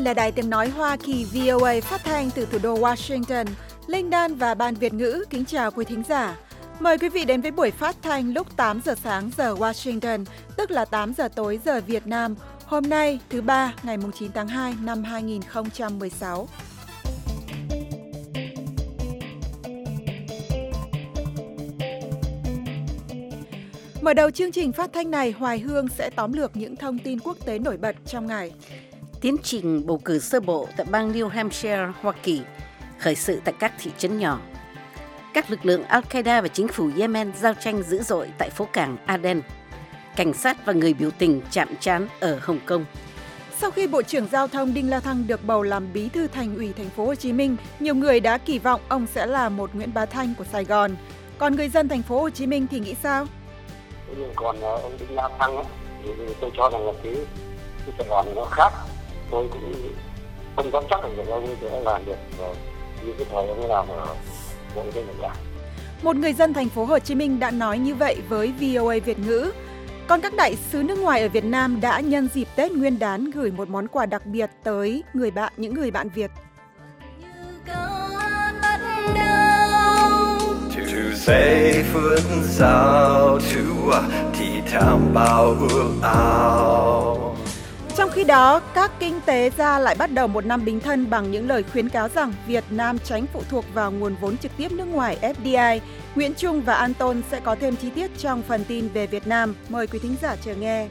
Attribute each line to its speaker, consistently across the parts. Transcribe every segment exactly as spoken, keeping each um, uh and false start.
Speaker 1: là Đài Tiếng Nói Hoa Kỳ vê o a phát thanh từ thủ đô Washington. Linh Đan và Ban Việt ngữ kính chào quý thính giả. Mời quý vị đến với buổi phát thanh lúc tám giờ sáng giờ Washington, tức là tám giờ tối giờ Việt Nam. Hôm nay, thứ ba, ngày chín tháng hai năm hai nghìn không trăm mười sáu. Mở đầu chương trình phát thanh này, Hoài Hương sẽ tóm lược những thông tin quốc tế nổi bật trong ngày.
Speaker 2: Tiến trình bầu cử sơ bộ tại bang New Hampshire, Hoa Kỳ khởi sự tại các thị trấn nhỏ. Các lực lượng Al-Qaeda và chính phủ Yemen giao tranh dữ dội tại phố cảng Aden. Cảnh sát và người biểu tình chạm trán ở Hồng Kông.
Speaker 1: Sau khi Bộ trưởng Giao thông Đinh La Thăng được bầu làm Bí thư Thành ủy Thành phố Hồ Chí Minh, nhiều người đã kỳ vọng ông sẽ là một Nguyễn Bá Thanh của Sài Gòn. Còn người dân Thành phố Hồ Chí Minh thì nghĩ sao?
Speaker 3: Còn ông Đinh La Thăng ấy, thì tôi cho rằng là cái, cái Sài Gòn nó khác. Tôi cũng không dám chắc là ông sẽ làm được như cái thời ông ấy làm ở bộ y tế nhà.
Speaker 1: Một người dân Thành phố Hồ Chí Minh đã nói như vậy với vê o a Việt ngữ. Còn các đại sứ nước ngoài ở Việt Nam đã nhân dịp Tết Nguyên đán gửi một món quà đặc biệt tới người bạn những người bạn Việt.
Speaker 4: Giây phút sau chú thì thảm bao ước ao.
Speaker 1: Trong khi đó, các kinh tế gia lại bắt đầu một năm Bính Thân bằng những lời khuyến cáo rằng Việt Nam tránh phụ thuộc vào nguồn vốn trực tiếp nước ngoài ép đê i. Nguyễn Trung và An Tôn sẽ có thêm chi tiết trong phần tin về Việt Nam. Mời quý thính giả chờ nghe.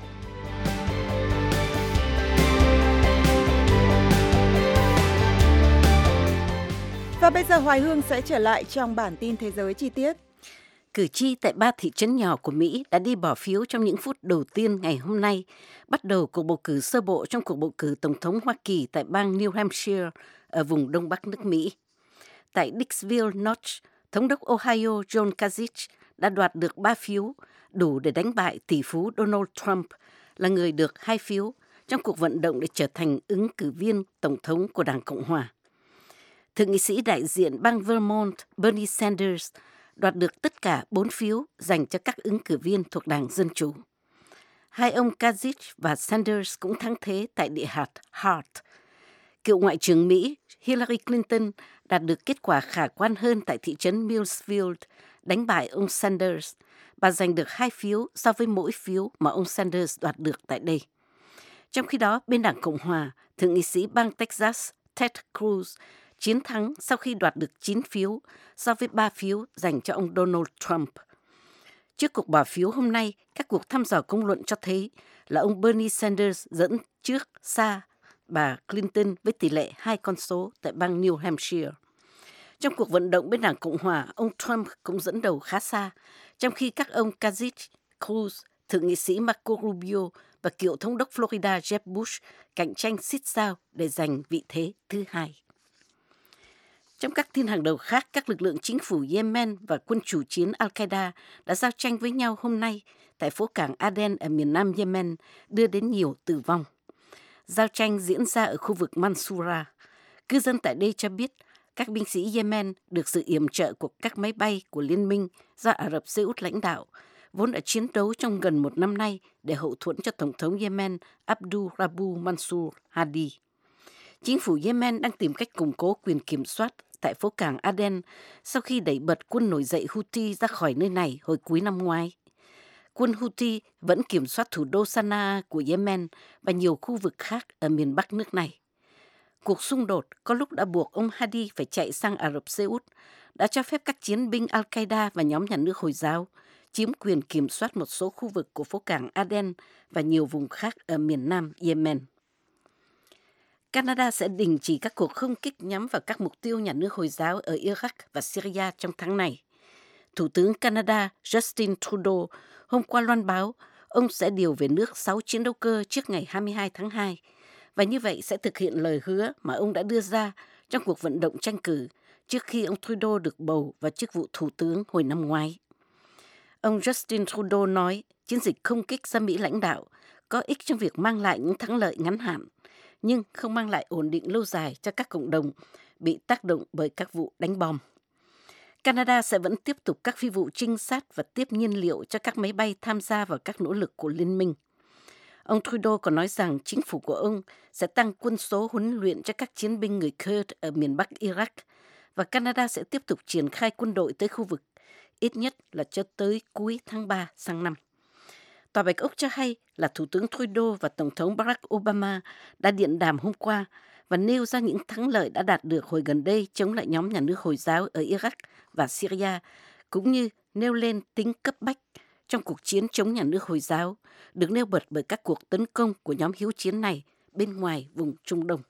Speaker 1: Và bây giờ Hoài Hương sẽ trở lại trong bản tin thế giới chi tiết.
Speaker 2: Cử tri tại ba thị trấn nhỏ của Mỹ đã đi bỏ phiếu trong những phút đầu tiên ngày hôm nay, bắt đầu cuộc bầu cử sơ bộ trong cuộc bầu cử Tổng thống Hoa Kỳ tại bang New Hampshire ở vùng Đông Bắc nước Mỹ. Tại Dixville Notch, Thống đốc Ohio John Kasich đã đoạt được ba phiếu, đủ để đánh bại tỷ phú Donald Trump, là người được hai phiếu trong cuộc vận động để trở thành ứng cử viên Tổng thống của Đảng Cộng Hòa. Thượng nghị sĩ đại diện bang Vermont Bernie Sanders đoạt được tất cả bốn phiếu dành cho các ứng cử viên thuộc Đảng Dân Chủ. Hai ông Kasich và Sanders cũng thắng thế tại địa hạt Hart. Cựu Ngoại trưởng Mỹ Hillary Clinton đạt được kết quả khả quan hơn tại thị trấn Millsfield, đánh bại ông Sanders. Bà giành được hai phiếu so với mỗi phiếu mà ông Sanders đoạt được tại đây. Trong khi đó, bên Đảng Cộng Hòa, Thượng nghị sĩ bang Texas Ted Cruz chiến thắng sau khi đoạt được chín phiếu so với ba phiếu dành cho ông Donald Trump. Trước cuộc bỏ phiếu hôm nay, các cuộc thăm dò công luận cho thấy là ông Bernie Sanders dẫn trước xa bà Clinton với tỷ lệ hai con số tại bang New Hampshire. Trong cuộc vận động bên Đảng Cộng Hòa, ông Trump cũng dẫn đầu khá xa, trong khi các ông Kasich, Cruz, Thượng nghị sĩ Marco Rubio và cựu thống đốc Florida Jeb Bush cạnh tranh xít sao để giành vị thế thứ hai. Trong các tin hàng đầu khác, các lực lượng chính phủ Yemen và quân chủ chiến Al-Qaeda đã giao tranh với nhau hôm nay tại phố cảng Aden ở miền nam Yemen, đưa đến nhiều tử vong. Giao tranh diễn ra ở khu vực Mansoura. Cư dân tại đây cho biết các binh sĩ Yemen được sự yểm trợ của các máy bay của Liên minh do Ả Rập Xê Út lãnh đạo, vốn đã chiến đấu trong gần một năm nay để hậu thuẫn cho Tổng thống Yemen Abdul Rabu Mansur Hadi. Chính phủ Yemen đang tìm cách củng cố quyền kiểm soát tại phố cảng Aden sau khi đẩy bật quân nổi dậy Houthi ra khỏi nơi này hồi cuối năm ngoái. Quân Houthi vẫn kiểm soát thủ đô Sanaa của Yemen và nhiều khu vực khác ở miền Bắc nước này. Cuộc xung đột có lúc đã buộc ông Hadi phải chạy sang Ả Rập Xê Út, đã cho phép các chiến binh Al-Qaeda và nhóm nhà nước Hồi giáo chiếm quyền kiểm soát một số khu vực của phố cảng Aden và nhiều vùng khác ở miền nam Yemen. Canada sẽ đình chỉ các cuộc không kích nhắm vào các mục tiêu nhà nước Hồi giáo ở Iraq và Syria trong tháng này. Thủ tướng Canada Justin Trudeau hôm qua loan báo ông sẽ điều về nước sáu chiến đấu cơ trước ngày hai mươi hai tháng hai, và như vậy sẽ thực hiện lời hứa mà ông đã đưa ra trong cuộc vận động tranh cử trước khi ông Trudeau được bầu vào chức vụ thủ tướng hồi năm ngoái. Ông Justin Trudeau nói chiến dịch không kích do Mỹ lãnh đạo có ích trong việc mang lại những thắng lợi ngắn hạn, nhưng không mang lại ổn định lâu dài cho các cộng đồng bị tác động bởi các vụ đánh bom. Canada sẽ vẫn tiếp tục các phi vụ trinh sát và tiếp nhiên liệu cho các máy bay tham gia vào các nỗ lực của Liên minh. Ông Trudeau còn nói rằng chính phủ của ông sẽ tăng quân số huấn luyện cho các chiến binh người Kurd ở miền Bắc Iraq và Canada sẽ tiếp tục triển khai quân đội tới khu vực, ít nhất là cho tới cuối tháng ba sang năm. Tòa Bạch Ốc cho hay là Thủ tướng Trudeau và Tổng thống Barack Obama đã điện đàm hôm qua và nêu ra những thắng lợi đã đạt được hồi gần đây chống lại nhóm nhà nước Hồi giáo ở Iraq và Syria, cũng như nêu lên tính cấp bách trong cuộc chiến chống nhà nước Hồi giáo, được nêu bật bởi các cuộc tấn công của nhóm hiếu chiến này bên ngoài vùng Trung Đông.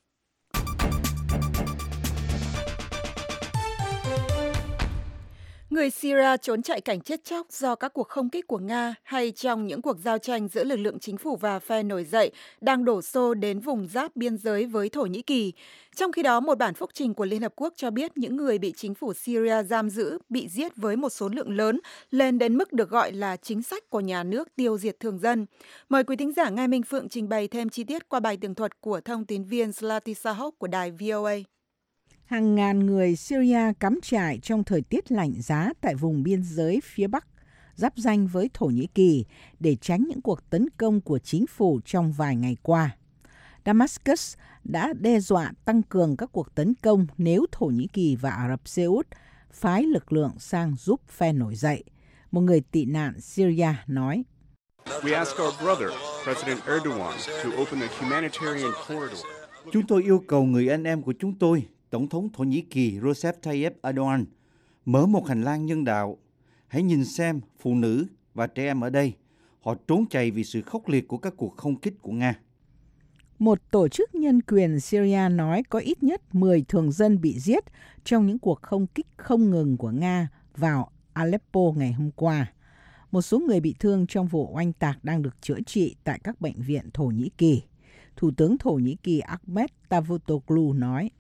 Speaker 1: Người Syria trốn chạy cảnh chết chóc do các cuộc không kích của Nga hay trong những cuộc giao tranh giữa lực lượng chính phủ và phe nổi dậy đang đổ xô đến vùng giáp biên giới với Thổ Nhĩ Kỳ. Trong khi đó, một bản phúc trình của Liên Hợp Quốc cho biết những người bị chính phủ Syria giam giữ bị giết với một số lượng lớn, lên đến mức được gọi là chính sách của nhà nước tiêu diệt thường dân. Mời quý thính giả nghe Minh Phượng trình bày thêm chi tiết qua bài tường thuật của thông tín viên Zlati Sahok của đài vê o a.
Speaker 5: Hàng ngàn người Syria cắm trại trong thời tiết lạnh giá tại vùng biên giới phía Bắc, giáp ranh với Thổ Nhĩ Kỳ để tránh những cuộc tấn công của chính phủ trong vài ngày qua. Damascus đã đe dọa tăng cường các cuộc tấn công nếu Thổ Nhĩ Kỳ và Ả Rập Xê Út phái lực lượng sang giúp phe nổi dậy. Một người tị nạn Syria nói.
Speaker 6: We ask our brother, President Erdogan, to open a humanitarian corridor.
Speaker 7: Chúng tôi yêu cầu người anh em của chúng tôi, Tổng thống Thổ Nhĩ Kỳ Recep Tayyip Erdogan, mở một hành lang nhân đạo. Hãy nhìn xem phụ nữ và trẻ em ở đây. Họ trốn chạy vì sự khốc liệt của các cuộc không kích của Nga.
Speaker 5: Một tổ chức nhân quyền Syria nói có ít nhất mười thường dân bị giết trong những cuộc không kích không ngừng của Nga vào Aleppo ngày hôm qua. Một số người bị thương trong vụ oanh tạc đang được chữa trị tại các bệnh viện Thổ Nhĩ Kỳ. Thủ tướng Thổ Nhĩ Kỳ Ahmet Davutoglu nói.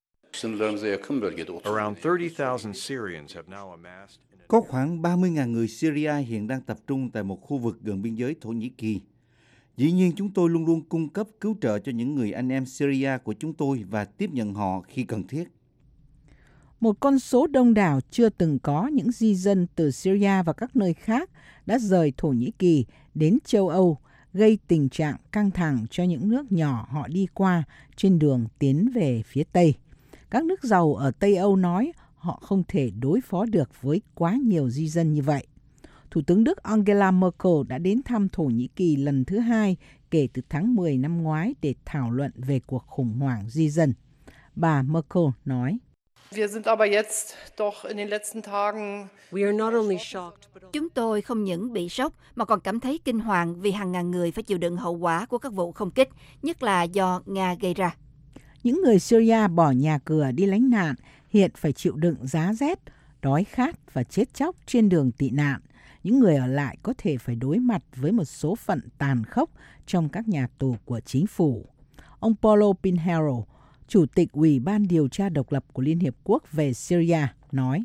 Speaker 7: Có khoảng ba mươi nghìn người Syria hiện đang tập trung tại một khu vực gần biên giới Thổ Nhĩ Kỳ. Dĩ nhiên chúng tôi luôn luôn cung cấp cứu trợ cho những người anh em Syria của chúng tôi và tiếp nhận họ khi cần thiết.
Speaker 5: Một con số đông đảo chưa từng có những di dân từ Syria và các nơi khác đã rời Thổ Nhĩ Kỳ đến châu Âu, gây tình trạng căng thẳng cho những nước nhỏ họ đi qua trên đường tiến về phía Tây. Các nước giàu ở Tây Âu nói họ không thể đối phó được với quá nhiều di dân như vậy. Thủ tướng Đức Angela Merkel đã đến thăm Thổ Nhĩ Kỳ lần thứ hai kể từ tháng mười năm ngoái để thảo luận về cuộc khủng hoảng di dân. Bà Merkel nói.
Speaker 8: Chúng tôi không những bị sốc mà còn cảm thấy kinh hoàng vì hàng ngàn người phải chịu đựng hậu quả của các vụ không kích, nhất là do Nga gây ra.
Speaker 5: Những người Syria bỏ nhà cửa đi lánh nạn hiện phải chịu đựng giá rét, đói khát và chết chóc trên đường tị nạn. Những người ở lại có thể phải đối mặt với một số phận tàn khốc trong các nhà tù của chính phủ. Ông Paulo Pinheiro, Chủ tịch Ủy ban điều tra độc lập của Liên Hiệp Quốc về Syria, nói.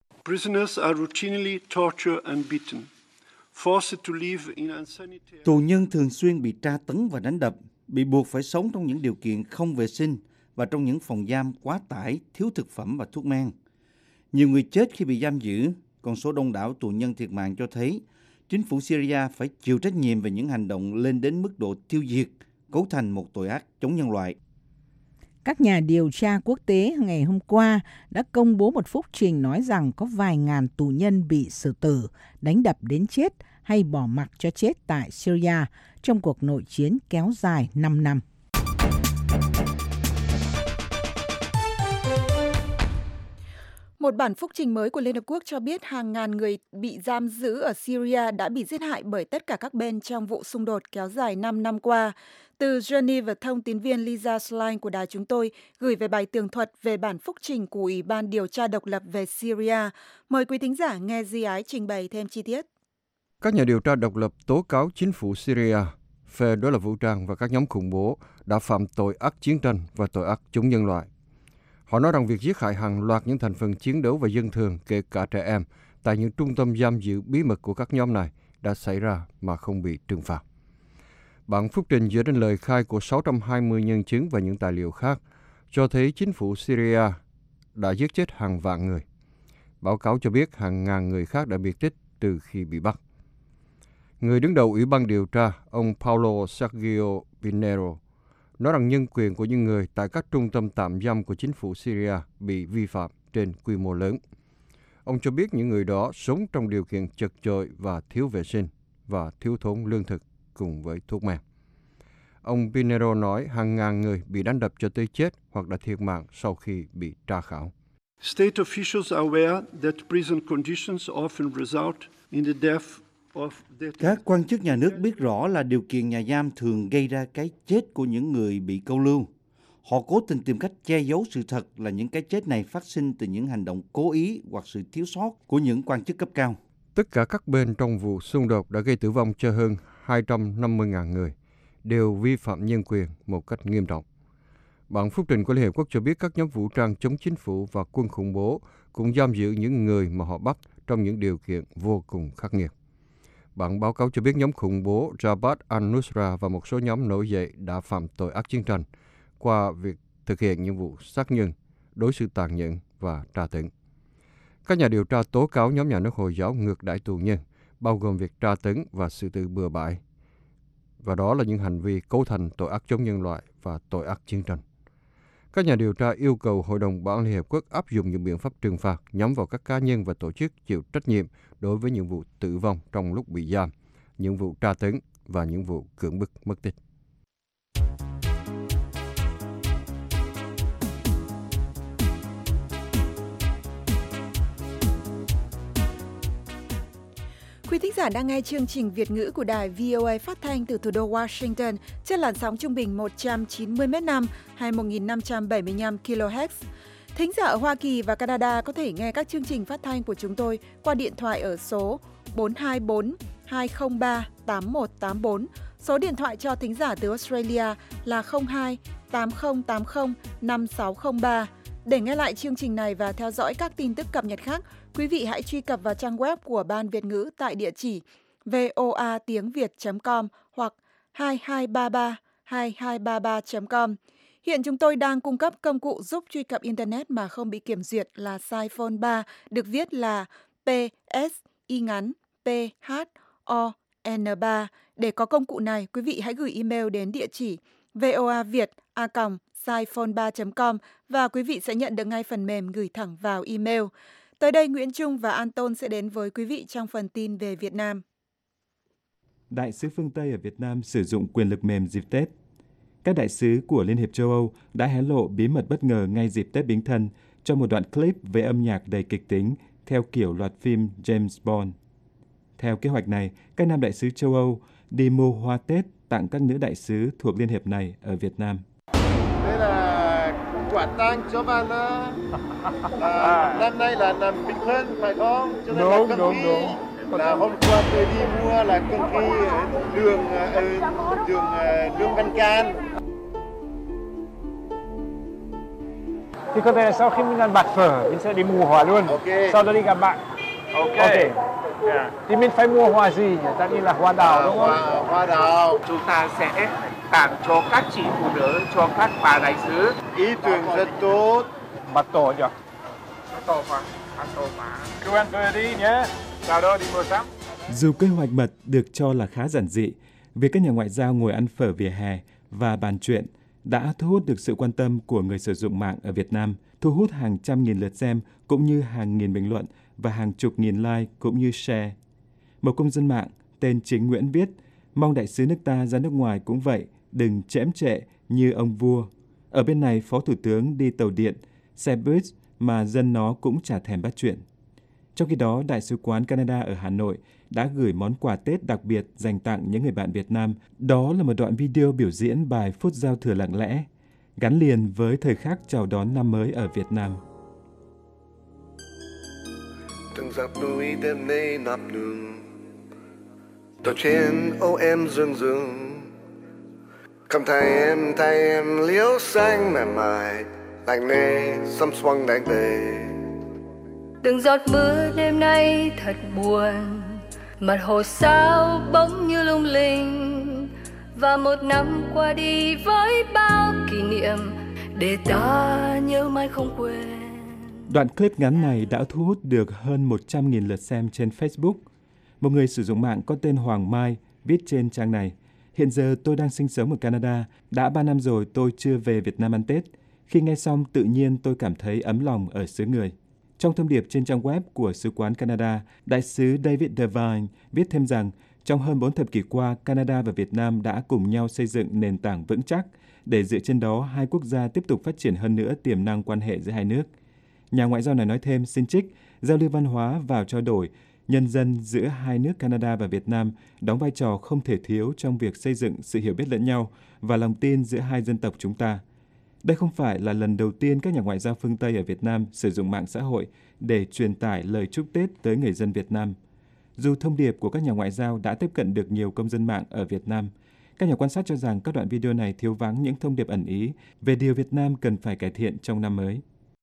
Speaker 7: Tù nhân thường xuyên bị tra tấn và đánh đập, bị buộc phải sống trong những điều kiện không vệ sinh và trong những phòng giam quá tải, thiếu thực phẩm và thuốc men. Nhiều người chết khi bị giam giữ, con số đông đảo tù nhân thiệt mạng cho thấy chính phủ Syria phải chịu trách nhiệm về những hành động lên đến mức độ tiêu diệt, cấu thành một tội ác chống nhân loại.
Speaker 5: Các nhà điều tra quốc tế ngày hôm qua đã công bố một phúc trình nói rằng có vài ngàn tù nhân bị xử tử, đánh đập đến chết hay bỏ mặc cho chết tại Syria trong cuộc nội chiến kéo dài năm năm.
Speaker 1: Một bản phúc trình mới của Liên Hợp Quốc cho biết hàng ngàn người bị giam giữ ở Syria đã bị giết hại bởi tất cả các bên trong vụ xung đột kéo dài năm năm qua. Từ Geneva, thông tín viên Lisa Schlein của đài chúng tôi gửi về bài tường thuật về bản phúc trình của Ủy ban điều tra độc lập về Syria. Mời quý thính giả nghe Di Ái trình bày thêm chi tiết.
Speaker 9: Các nhà điều tra độc lập tố cáo chính phủ Syria, phe đối lập vũ trang và các nhóm khủng bố đã phạm tội ác chiến tranh và tội ác chống nhân loại. Họ nói rằng việc giết hại hàng loạt những thành phần chiến đấu và dân thường, kể cả trẻ em, tại những trung tâm giam giữ bí mật của các nhóm này đã xảy ra mà không bị trừng phạt. Bản phúc trình dựa trên lời khai của sáu trăm hai mươi nhân chứng và những tài liệu khác cho thấy chính phủ Syria đã giết chết hàng vạn người. Báo cáo cho biết hàng ngàn người khác đã biệt tích từ khi bị bắt. Người đứng đầu Ủy ban điều tra, ông Paulo Sergio Pinheiro, nói rằng nhân quyền của những người tại các trung tâm tạm giam của chính phủ Syria bị vi phạm trên quy mô lớn. Ông cho biết những người đó sống trong điều kiện chật chội và thiếu vệ sinh và thiếu thốn lương thực cùng với thuốc men. Ông Pinheiro nói hàng ngàn người bị đánh đập cho tới chết hoặc đã thiệt mạng sau khi bị tra khảo.
Speaker 10: State officials are aware that prison conditions often result in the death of detainees.
Speaker 7: Các quan chức nhà nước biết rõ là điều kiện nhà giam thường gây ra cái chết của những người bị câu lưu. Họ cố tình tìm cách che giấu sự thật là những cái chết này phát sinh từ những hành động cố ý hoặc sự thiếu sót của những quan chức cấp cao.
Speaker 9: Tất cả các bên trong vụ xung đột đã gây tử vong cho hơn hai trăm năm mươi nghìn người, đều vi phạm nhân quyền một cách nghiêm trọng. Bản phúc trình của Liên Hiệp Quốc cho biết các nhóm vũ trang chống chính phủ và quân khủng bố cũng giam giữ những người mà họ bắt trong những điều kiện vô cùng khắc nghiệt. Bản báo cáo cho biết nhóm khủng bố Jabhat al-Nusra và một số nhóm nổi dậy đã phạm tội ác chiến tranh qua việc thực hiện những vụ sát nhân, đối xử tàn nhẫn và tra tấn. Các nhà điều tra tố cáo nhóm nhà nước Hồi giáo ngược đãi tù nhân, bao gồm việc tra tấn và xử tử bừa bãi. Và đó là những hành vi cấu thành tội ác chống nhân loại và tội ác chiến tranh. Các nhà điều tra yêu cầu Hội đồng Bảo an Liên Hiệp Quốc áp dụng những biện pháp trừng phạt nhắm vào các cá nhân và tổ chức chịu trách nhiệm đối với những vụ tử vong trong lúc bị giam, những vụ tra tấn và những vụ cưỡng bức mất tích.
Speaker 1: Quý thính giả đang nghe chương trình Việt ngữ của đài vê o a phát thanh từ thủ đô Washington trên làn sóng trung bình một trăm chín mươi mét năm hay một nghìn năm trăm bảy mươi lăm ki lô héc. Thính giả ở Hoa Kỳ và Canada có thể nghe các chương trình phát thanh của chúng tôi qua điện thoại ở số bốn hai bốn hai không ba tám một tám bốn. Số điện thoại cho thính giả từ Australia là không hai tám không tám không năm sáu không ba. Để nghe lại chương trình này và theo dõi các tin tức cập nhật khác, quý vị hãy truy cập vào trang web của Ban Việt ngữ tại địa chỉ voa tiếng việt chấm com hoặc hai hai ba ba hai hai ba ba chấm com. Hiện chúng tôi đang cung cấp công cụ giúp truy cập Internet mà không bị kiểm duyệt là Siphon ba, được viết là P S Y ngắn P H O N ba. Để có công cụ này, quý vị hãy gửi email đến địa chỉ voaviet a còng siphon ba chấm com và quý vị sẽ nhận được ngay phần mềm gửi thẳng vào email. Tới đây, Nguyễn Trung và An Tôn sẽ đến với quý vị trong phần tin về Việt Nam.
Speaker 11: Đại sứ phương Tây ở Việt Nam sử dụng quyền lực mềm dịp Tết. Các đại sứ của Liên hiệp châu Âu đã hé lộ bí mật bất ngờ ngay dịp Tết Bính Thân trong một đoạn clip với âm nhạc đầy kịch tính theo kiểu loạt phim James Bond. Theo kế hoạch này, các nam đại sứ châu Âu đi mua hoa Tết tặng các nữ đại sứ thuộc Liên hiệp này ở Việt Nam.
Speaker 12: Đây là quả tang cho bạn à, năm nay là năm Bính Thân phải không? Cho nên đúng, là đúng, đúng. Là hôm qua tôi đi mua là cơm khi đường uh, đường uh, đường Văn Can.
Speaker 13: Thì có thể là sau khi mình ăn bát phở, mình sẽ đi mua hoa luôn. Okay. Sau đó đi gặp bạn. Ok. okay. Yeah. Thì mình phải mua hoa gì nhỉ? Tất nhiên là hoa đào đúng không?
Speaker 12: Hoa, hoa đào.
Speaker 14: Chúng ta sẽ tặng cho các chị phụ nữ, cho các bà đại sứ.
Speaker 12: Ý tưởng rất tốt.
Speaker 13: Bắt tổ nhỉ?
Speaker 14: Bắt tổ mà. Bắt tổ mà.
Speaker 13: Cứ ăn tôi đi nhé. Chào đó đi mua sắm.
Speaker 11: Dù kế hoạch mật được cho là khá giản dị, việc các nhà ngoại giao ngồi ăn phở vỉa hè và bàn chuyện đã thu hút được sự quan tâm của người sử dụng mạng ở Việt Nam, thu hút hàng trăm nghìn lượt xem cũng như hàng nghìn bình luận và hàng chục nghìn like cũng như share. Một công dân mạng tên Chính Nguyễn viết, mong đại sứ nước ta ra nước ngoài cũng vậy, đừng chễm trệ như ông vua. Ở bên này Phó Thủ tướng đi tàu điện, xe buýt mà dân nó cũng chả thèm bắt chuyện. Trong khi đó, Đại sứ quán Canada ở Hà Nội đã gửi món quà Tết đặc biệt dành tặng những người bạn Việt Nam. Đó là một đoạn video biểu diễn bài Phút Giao Thừa Lặng Lẽ, gắn liền với thời khắc chào đón năm mới ở Việt Nam.
Speaker 4: Từng dọc núi đêm nay nắp nương, tàu trên âu em rừng rừng, cầm thay em thay em liễu xanh mềm mại, lạnh nê xăm xoăng đánh tề.
Speaker 15: Từng giọt mưa đêm nay thật buồn, mặt hồ sao bỗng như lung linh, và một năm qua đi với bao kỷ niệm để ta nhớ mãi không quên.
Speaker 11: Đoạn clip ngắn này đã thu hút được hơn một trăm nghìn lượt xem trên Facebook. Một người sử dụng mạng có tên Hoàng Mai viết trên trang này: hiện giờ tôi đang sinh sống ở Canada, đã ba năm rồi tôi chưa về Việt Nam ăn Tết. Khi nghe xong tự nhiên tôi cảm thấy ấm lòng ở xứ người. Trong thông điệp trên trang web của Sứ quán Canada, Đại sứ David Devine viết thêm rằng trong hơn bốn thập kỷ qua, Canada và Việt Nam đã cùng nhau xây dựng nền tảng vững chắc để dựa trên đó hai quốc gia tiếp tục phát triển hơn nữa tiềm năng quan hệ giữa hai nước. Nhà ngoại giao này nói thêm, xin trích, giao lưu văn hóa vào trao đổi nhân dân giữa hai nước Canada và Việt Nam đóng vai trò không thể thiếu trong việc xây dựng sự hiểu biết lẫn nhau và lòng tin giữa hai dân tộc chúng ta. Đây không phải là lần đầu tiên các nhà ngoại giao phương Tây ở Việt Nam sử dụng mạng xã hội để truyền tải lời chúc Tết tới người dân Việt Nam. Dù thông điệp của các nhà ngoại giao đã tiếp cận được nhiều công dân mạng ở Việt Nam, các nhà quan sát cho rằng các đoạn video này thiếu vắng những thông điệp ẩn ý về điều Việt Nam cần phải cải thiện trong năm mới.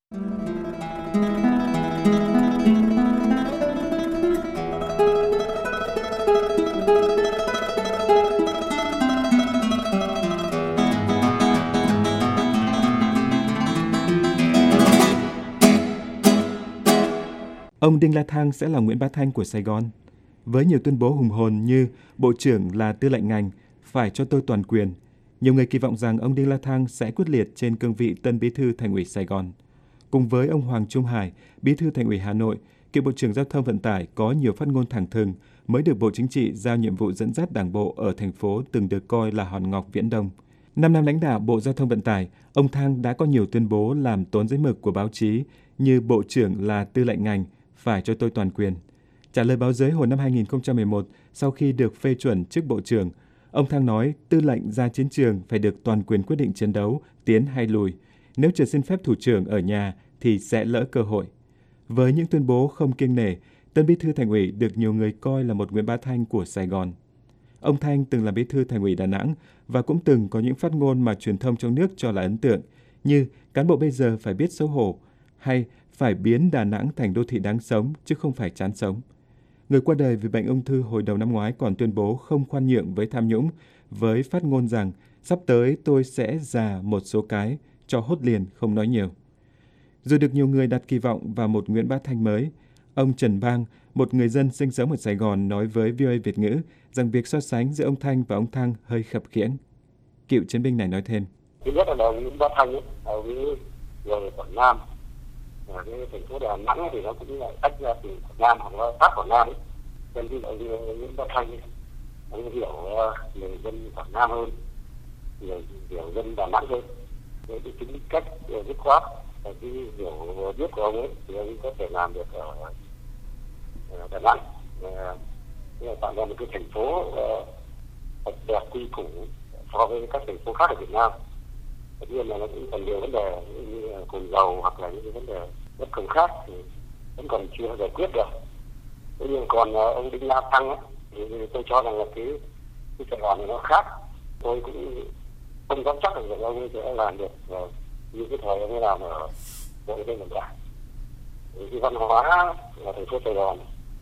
Speaker 11: Ông Đinh La Thăng sẽ là Nguyễn Bá Thanh của Sài Gòn. Với nhiều tuyên bố hùng hồn như Bộ trưởng là tư lệnh ngành, phải cho tôi toàn quyền, nhiều người kỳ vọng rằng ông Đinh La Thăng sẽ quyết liệt trên cương vị Tân Bí thư Thành ủy Sài Gòn. Cùng với ông Hoàng Trung Hải, Bí thư Thành ủy Hà Nội, cựu Bộ trưởng Giao thông Vận tải có nhiều phát ngôn thẳng thừng mới được Bộ Chính trị giao nhiệm vụ dẫn dắt Đảng bộ ở thành phố từng được coi là hòn ngọc viễn đông. Năm năm lãnh đạo Bộ Giao thông Vận tải, ông Thăng đã có nhiều tuyên bố làm tốn giấy mực của báo chí như Bộ trưởng là tư lệnh ngành, phải cho tôi toàn quyền. Trả lời báo giới hồi năm hai nghìn không trăm mười một, sau khi được phê chuẩn chức Bộ trưởng, ông Thăng nói tư lệnh ra chiến trường phải được toàn quyền quyết định chiến đấu, tiến hay lùi. Nếu chưa xin phép thủ trưởng ở nhà thì sẽ lỡ cơ hội. Với những tuyên bố không kiêng nể, Tân Bí thư Thành ủy được nhiều người coi là một Nguyễn Bá Thanh của Sài Gòn. Ông Thanh từng là Bí thư Thành ủy Đà Nẵng và cũng từng có những phát ngôn mà truyền thông trong nước cho là ấn tượng, như cán bộ bây giờ phải biết xấu hổ hay phải biến Đà Nẵng thành đô thị đáng sống chứ không phải chán sống. Người qua đời vì bệnh ung thư hồi đầu năm ngoái còn tuyên bố không khoan nhượng với tham nhũng, với phát ngôn rằng sắp tới tôi sẽ già một số cái, cho hốt liền không nói nhiều. Dù được nhiều người đặt kỳ vọng vào một Nguyễn Bá Thanh mới, ông Trần Bang, một người dân sinh sống ở Sài Gòn nói với vê o a Việt ngữ rằng việc so sánh giữa ông Thanh và ông Thăng hơi khập khiễng. Cựu chiến binh này nói thêm.
Speaker 3: Thứ nhất là ông Nguyễn Bá Thanh ấy, ông ấy người Quảng Nam. Ở cái thành phố Đà Nẵng thì nó cũng lại tách ra từ Quảng Nam hoặc là sát Quảng Nam ấy. Nên thì ông Nguyễn Bá Thanh ấy, ông hiểu người dân Quảng Nam hơn, người hiểu dân Đà Nẵng hơn. Với cái tính cách dứt khoát và cái hiểu biết của ông ấy thì ông có thể làm được ở Đà Nẵng. Tức là tạo ra một cái thành phố thật đẹp quy củ so với các thành phố khác ở Việt Nam. Tất nhiên là nó cũng còn nhiều vấn đề như cồn dầu hoặc là những cái vấn đề bất công khác thì vẫn còn chưa giải quyết được. Thế nhưng còn ông Đinh La Thăng ấy, thì tôi cho rằng là cái cái Sài Gòn này nó khác. Tôi cũng không dám chắc được ông ấy sẽ làm được như cái thời ông ấy làm ở Bộ Giao thông Vận tải. Cái văn hóa là thành phố Sài Gòn,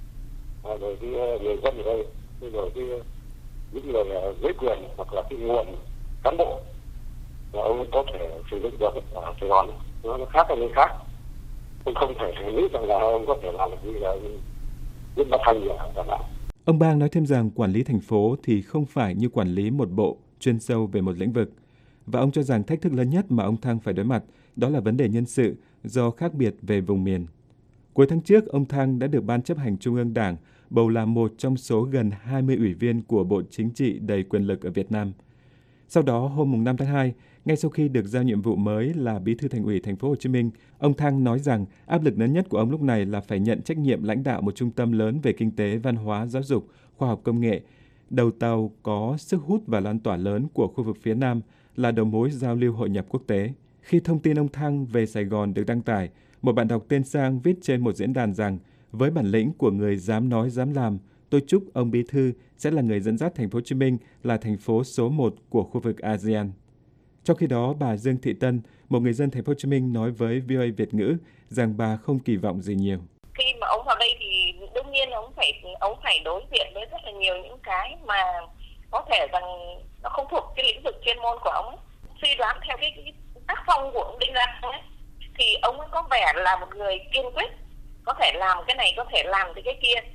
Speaker 3: rồi cái người dân ở đây, rồi cái những người dưới quyền hoặc là cái nguồn cán bộ mà ông có thể sử dụng được ở Sài Gòn, nó khác ở nơi khác. Tôi không thể nghĩ rằng là ông có thể làm được như là Nguyễn Bá Thanh ở Đà Nẵng.
Speaker 11: Ông Bang nói thêm rằng quản lý thành phố thì không phải như quản lý một bộ chuyên sâu về một lĩnh vực. Và ông cho rằng thách thức lớn nhất mà ông Thăng phải đối mặt đó là vấn đề nhân sự do khác biệt về vùng miền. Cuối tháng trước, ông Thăng đã được Ban chấp hành Trung ương Đảng bầu làm một trong số gần hai mươi ủy viên của Bộ Chính trị đầy quyền lực ở Việt Nam. Sau đó, hôm năm tháng hai, ngay sau khi được giao nhiệm vụ mới là Bí thư Thành ủy Thành phố Hồ Chí Minh, ông Thăng nói rằng áp lực lớn nhất của ông lúc này là phải nhận trách nhiệm lãnh đạo một trung tâm lớn về kinh tế, văn hóa, giáo dục, khoa học công nghệ, đầu tàu có sức hút và lan tỏa lớn của khu vực phía Nam, là đầu mối giao lưu hội nhập quốc tế. Khi thông tin ông Thăng về Sài Gòn được đăng tải, một bạn đọc tên Sang viết trên một diễn đàn rằng với bản lĩnh của người dám nói dám làm, tôi chúc ông Bí thư sẽ là người dẫn dắt Thành phố Hồ Chí Minh là thành phố số một của khu vực a sê an. Trong khi đó, bà Dương Thị Tân, một người dân Thành phố Hồ Chí Minh nói với vê o a Việt ngữ rằng bà không kỳ vọng gì nhiều.
Speaker 16: Khi mà ông vào đây thì đương nhiên ông phải ông phải đối diện với rất là nhiều những cái mà có thể rằng nó không thuộc cái lĩnh vực chuyên môn của ông. Suy đoán theo cái, cái tác phong của ông Đinh La Thăng ấy, thì ông ấy có vẻ là một người kiên quyết, có thể làm cái này, có thể làm cái cái kia.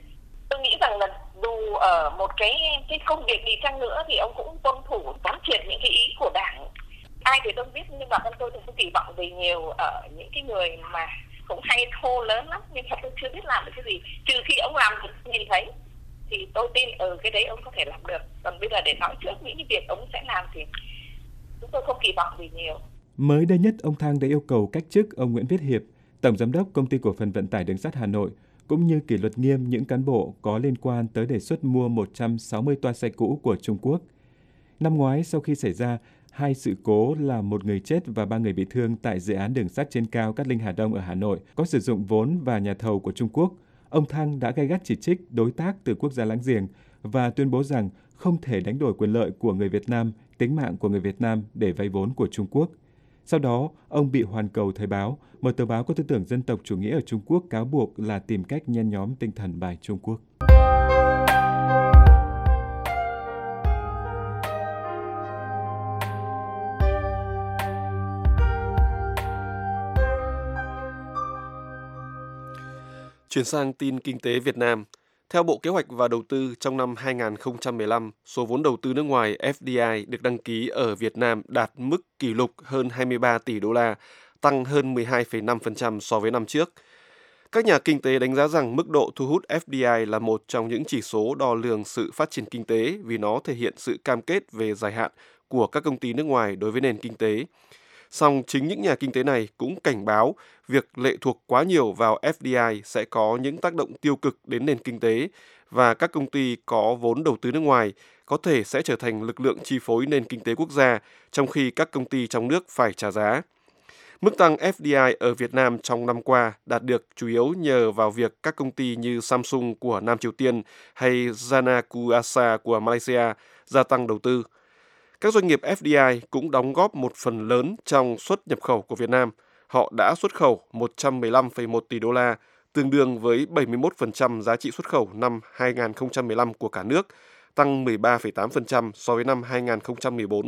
Speaker 16: Tôi nghĩ rằng là dù ở một cái cái công việc gì chăng nữa thì ông cũng tuân thủ quán triệt những cái ý của Đảng. Ai thì tôi biết, nhưng bản thân tôi thì không kỳ vọng về nhiều ở những cái người mà cũng hay thô lớn lắm, nhưng mà tôi chưa biết làm được cái gì. Trừ khi ông làm được nhìn thấy thì tôi tin ở ừ, cái đấy ông có thể làm được. Còn bây giờ để nói trước những cái việc ông sẽ làm thì chúng tôi không kỳ vọng gì nhiều.
Speaker 11: Mới đây nhất, ông Thăng đã yêu cầu cách chức ông Nguyễn Viết Hiệp, Tổng Giám đốc Công ty Cổ phần Vận tải Đường sắt Hà Nội, cũng như kỷ luật nghiêm những cán bộ có liên quan tới đề xuất mua một trăm sáu mươi toa xe cũ của Trung Quốc. Năm ngoái, sau khi xảy ra hai sự cố làm một người chết và ba người bị thương tại dự án đường sắt trên cao Cát Linh Hà Đông ở Hà Nội có sử dụng vốn và nhà thầu của Trung Quốc, ông Thăng đã gay gắt chỉ trích đối tác từ quốc gia láng giềng và tuyên bố rằng không thể đánh đổi quyền lợi của người Việt Nam, tính mạng của người Việt Nam để vay vốn của Trung Quốc. Sau đó, ông bị Hoàn Cầu Thời báo, một tờ báo có tư tưởng dân tộc chủ nghĩa ở Trung Quốc, cáo buộc là tìm cách nhen nhóm tinh thần bài Trung Quốc.
Speaker 17: Chuyển sang tin kinh tế Việt Nam. Theo Bộ Kế hoạch và Đầu tư, trong năm hai không một lăm, số vốn đầu tư nước ngoài F D I được đăng ký ở Việt Nam đạt mức kỷ lục hơn hai mươi ba tỷ đô la, tăng hơn mười hai phẩy năm phần trăm so với năm trước. Các nhà kinh tế đánh giá rằng mức độ thu hút F D I là một trong những chỉ số đo lường sự phát triển kinh tế vì nó thể hiện sự cam kết về dài hạn của các công ty nước ngoài đối với nền kinh tế. Song chính những nhà kinh tế này cũng cảnh báo việc lệ thuộc quá nhiều vào F D I sẽ có những tác động tiêu cực đến nền kinh tế và các công ty có vốn đầu tư nước ngoài có thể sẽ trở thành lực lượng chi phối nền kinh tế quốc gia, trong khi các công ty trong nước phải trả giá. Mức tăng F D I ở Việt Nam trong năm qua đạt được chủ yếu nhờ vào việc các công ty như Samsung của Nam Triều Tiên hay Zanacuasa của Malaysia gia tăng đầu tư. Các doanh nghiệp F D I cũng đóng góp một phần lớn trong xuất nhập khẩu của Việt Nam. Họ đã xuất khẩu một trăm mười lăm phẩy một tỷ đô la, tương đương với bảy mươi mốt phần trăm giá trị xuất khẩu năm hai không một lăm của cả nước, tăng mười ba phẩy tám phần trăm so với năm hai không một bốn.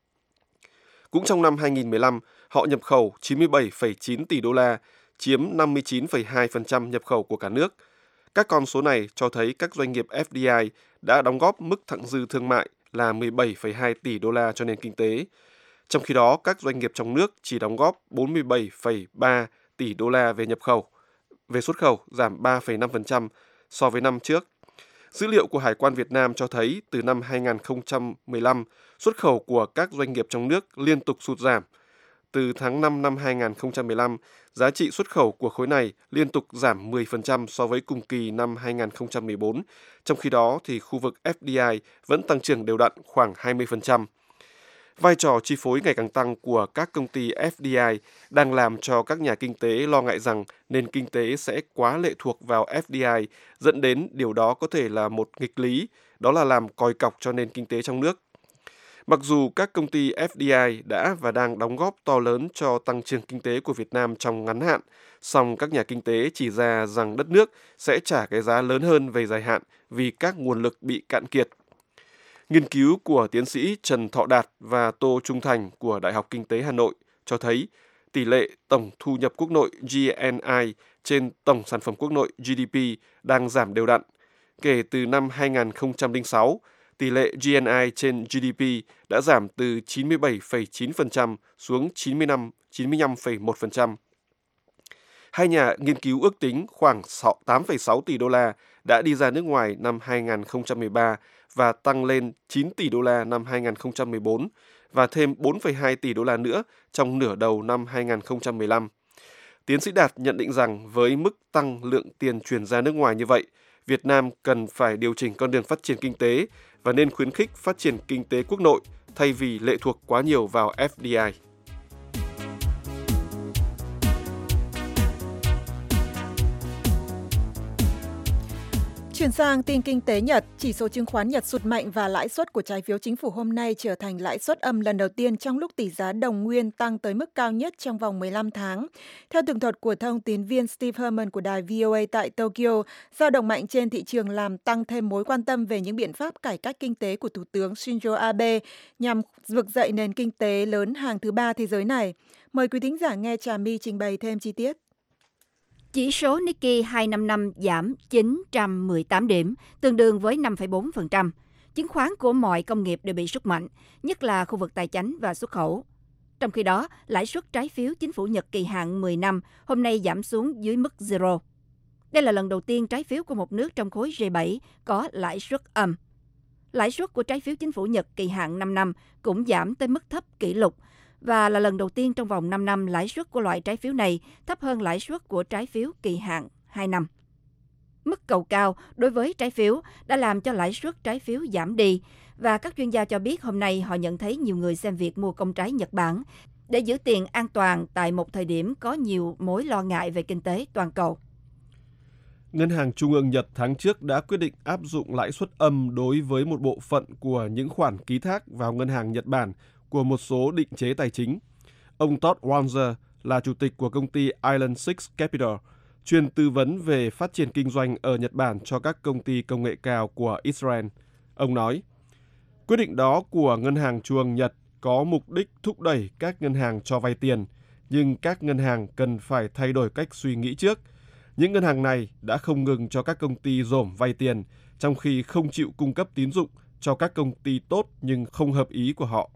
Speaker 17: Cũng trong năm hai không một lăm, họ nhập khẩu chín mươi bảy phẩy chín tỷ đô la, chiếm năm mươi chín phẩy hai phần trăm nhập khẩu của cả nước. Các con số này cho thấy các doanh nghiệp F D I đã đóng góp mức thặng dư thương mại là mười bảy phẩy hai tỷ đô la cho nền kinh tế. Trong khi đó, các doanh nghiệp trong nước chỉ đóng góp bốn mươi bảy phẩy ba tỷ đô la về nhập khẩu, về xuất khẩu giảm ba phẩy năm phần trăm so với năm trước. Dữ liệu của Hải quan Việt Nam cho thấy từ năm hai không một lăm, xuất khẩu của các doanh nghiệp trong nước liên tục sụt giảm. Từ tháng năm năm hai không một lăm, giá trị xuất khẩu của khối này liên tục giảm mười phần trăm so với cùng kỳ năm hai không một bốn. Trong khi đó, thì khu vực F D I vẫn tăng trưởng đều đặn khoảng hai mươi phần trăm. Vai trò chi phối ngày càng tăng của các công ty F D I đang làm cho các nhà kinh tế lo ngại rằng nền kinh tế sẽ quá lệ thuộc vào F D I, dẫn đến điều đó có thể là một nghịch lý, đó là làm còi cọc cho nền kinh tế trong nước. Mặc dù các công ty F D I đã và đang đóng góp to lớn cho tăng trưởng kinh tế của Việt Nam trong ngắn hạn, song các nhà kinh tế chỉ ra rằng đất nước sẽ trả cái giá lớn hơn về dài hạn vì các nguồn lực bị cạn kiệt. Nghiên cứu của tiến sĩ Trần Thọ Đạt và Tô Trung Thành của Đại học Kinh tế Hà Nội cho thấy tỷ lệ tổng thu nhập quốc nội G N I trên tổng sản phẩm quốc nội G D P đang giảm đều đặn. Kể từ năm hai không không sáu, tỷ lệ G N I trên G D P đã giảm từ chín mươi bảy phẩy chín phần trăm xuống chín mươi lăm phẩy một phần trăm. Hai nhà nghiên cứu ước tính khoảng tám phẩy sáu tỷ đô la đã đi ra nước ngoài năm hai không một ba và tăng lên chín tỷ đô la năm hai không một bốn và thêm bốn phẩy hai tỷ đô la nữa trong nửa đầu năm hai không một lăm. Tiến sĩ Đạt nhận định rằng với mức tăng lượng tiền chuyển ra nước ngoài như vậy, Việt Nam cần phải điều chỉnh con đường phát triển kinh tế và nên khuyến khích phát triển kinh tế quốc nội thay vì lệ thuộc quá nhiều vào F D I.
Speaker 1: Chuyển sang tin kinh tế Nhật, chỉ số chứng khoán Nhật sụt mạnh và lãi suất của trái phiếu chính phủ hôm nay trở thành lãi suất âm lần đầu tiên trong lúc tỷ giá đồng nguyên tăng tới mức cao nhất trong vòng mười lăm tháng. Theo tường thuật của thông tín viên Steve Herman của đài V O A tại Tokyo, dao động mạnh trên thị trường làm tăng thêm mối quan tâm về những biện pháp cải cách kinh tế của Thủ tướng Shinzo Abe nhằm vực dậy nền kinh tế lớn hàng thứ ba thế giới này. Mời quý thính giả nghe Trà My trình bày thêm chi tiết.
Speaker 8: Chỉ số Nikkei hai năm năm giảm chín trăm mười tám điểm, tương đương với năm phẩy bốn phần trăm. Chứng khoán của mọi công nghiệp đều bị sút mạnh, nhất là khu vực tài chánh và xuất khẩu. Trong khi đó, lãi suất trái phiếu chính phủ Nhật kỳ hạn mười năm hôm nay giảm xuống dưới mức zero. Đây là lần đầu tiên trái phiếu của một nước trong khối G bảy có lãi suất âm. Lãi suất của trái phiếu chính phủ Nhật kỳ hạn năm năm cũng giảm tới mức thấp kỷ lục và là lần đầu tiên trong vòng năm năm lãi suất của loại trái phiếu này thấp hơn lãi suất của trái phiếu kỳ hạn hai năm. Mức cầu cao đối với trái phiếu đã làm cho lãi suất trái phiếu giảm đi và các chuyên gia cho biết hôm nay họ nhận thấy nhiều người xem việc mua công trái Nhật Bản để giữ tiền an toàn tại một thời điểm có nhiều mối lo ngại về kinh tế toàn cầu.
Speaker 17: Ngân hàng Trung ương Nhật tháng trước đã quyết định áp dụng lãi suất âm đối với một bộ phận của những khoản ký thác vào ngân hàng Nhật Bản của một số định chế tài chính. Ông Todd Walser là chủ tịch của công ty Island Six Capital, chuyên tư vấn về phát triển kinh doanh ở Nhật Bản cho các công ty công nghệ cao của Israel. Ông nói, quyết định đó của Ngân hàng Trung ương Nhật có mục đích thúc đẩy các ngân hàng cho vay tiền, nhưng các ngân hàng cần phải thay đổi cách suy nghĩ trước. Những ngân hàng này đã không ngừng cho các công ty dồn vay tiền, trong khi không chịu cung cấp tín dụng cho các công ty tốt nhưng không hợp ý của họ.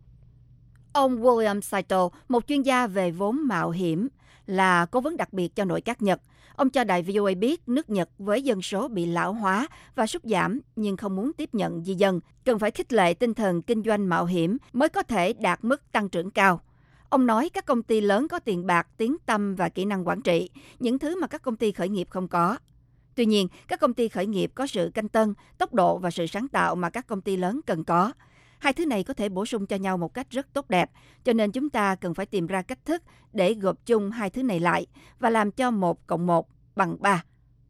Speaker 8: Ông William Saito, một chuyên gia về vốn mạo hiểm, là cố vấn đặc biệt cho nội các Nhật. Ông cho đài vê o a biết nước Nhật với dân số bị lão hóa và sút giảm nhưng không muốn tiếp nhận di dân, cần phải khích lệ tinh thần kinh doanh mạo hiểm mới có thể đạt mức tăng trưởng cao. Ông nói các công ty lớn có tiền bạc, tiếng tăm và kỹ năng quản trị, những thứ mà các công ty khởi nghiệp không có. Tuy nhiên, các công ty khởi nghiệp có sự canh tân, tốc độ và sự sáng tạo mà các công ty lớn cần có. Hai thứ này có thể bổ sung cho nhau một cách rất tốt đẹp, cho nên chúng ta cần phải tìm ra cách thức để gộp chung hai thứ này lại và làm cho một cộng một bằng ba.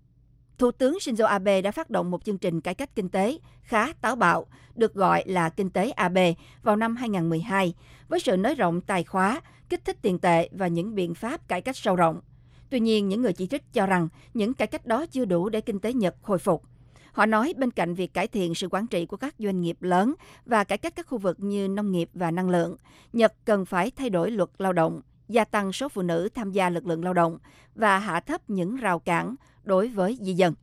Speaker 8: Thủ tướng Shinzo Abe đã phát động một chương trình cải cách kinh tế khá táo bạo, được gọi là Kinh tế Abe, vào năm hai không một hai, với sự nới rộng tài khóa, kích thích tiền tệ và những biện pháp cải cách sâu rộng. Tuy nhiên, những người chỉ trích cho rằng những cải cách đó chưa đủ để kinh tế Nhật hồi phục. Họ nói bên cạnh việc cải thiện sự quản trị của các doanh nghiệp lớn và cải cách các khu vực như nông nghiệp và năng lượng, Nhật cần phải thay đổi luật lao động, gia tăng số phụ nữ tham gia lực lượng lao động và hạ thấp những rào cản đối với di dân.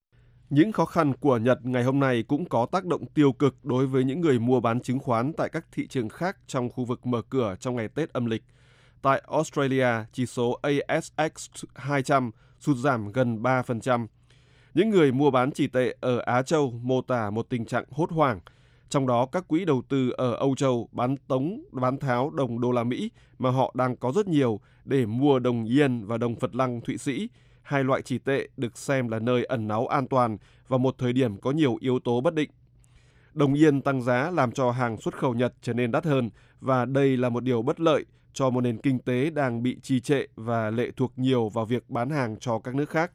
Speaker 17: Những khó khăn của Nhật ngày hôm nay cũng có tác động tiêu cực đối với những người mua bán chứng khoán tại các thị trường khác trong khu vực mở cửa trong ngày Tết âm lịch. Tại Australia, chỉ số A S X hai trăm sụt giảm gần ba phần trăm. Những người mua bán chỉ tệ ở Á Châu mô tả một tình trạng hốt hoảng, trong đó các quỹ đầu tư ở Âu Châu bán tống, bán tháo đồng đô la Mỹ mà họ đang có rất nhiều để mua đồng Yên và đồng Phật Lăng Thụy Sĩ, hai loại chỉ tệ được xem là nơi ẩn náu an toàn vào một thời điểm có nhiều yếu tố bất định. Đồng Yên tăng giá làm cho hàng xuất khẩu Nhật trở nên đắt hơn và đây là một điều bất lợi cho một nền kinh tế đang bị trì trệ và lệ thuộc nhiều vào việc bán hàng cho các nước khác.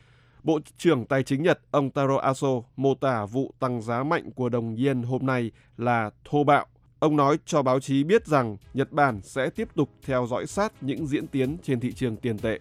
Speaker 17: Bộ trưởng Tài chính Nhật, ông Taro Aso, mô tả vụ tăng giá mạnh của đồng Yên hôm nay là thô bạo. Ông nói cho báo chí biết rằng Nhật Bản sẽ tiếp tục theo dõi sát những diễn tiến trên thị trường tiền tệ.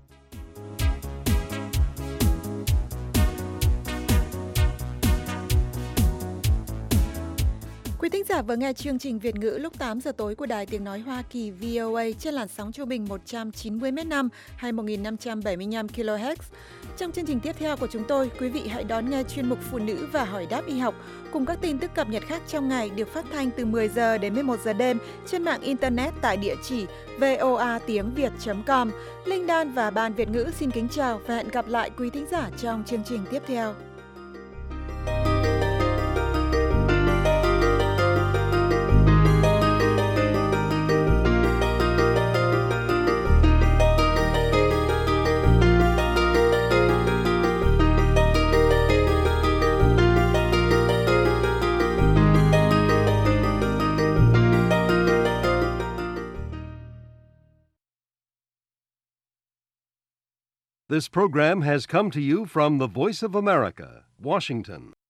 Speaker 1: Quý thính giả vừa nghe chương trình Việt ngữ lúc tám giờ tối của Đài Tiếng Nói Hoa Kỳ vê o a trên làn sóng trung bình một trăm chín mươi mét năm hay một nghìn năm trăm bảy mươi lăm ki lô héc. Trong chương trình tiếp theo của chúng tôi, quý vị hãy đón nghe chuyên mục Phụ nữ và hỏi đáp y học cùng các tin tức cập nhật khác trong ngày được phát thanh từ mười giờ đến mười một giờ đêm trên mạng Internet tại địa chỉ voa tiếng việt chấm com. Linh Đan và Ban Việt ngữ xin kính chào và hẹn gặp lại quý thính giả trong chương trình tiếp theo.
Speaker 18: This program has come to you from the Voice of America, Washington.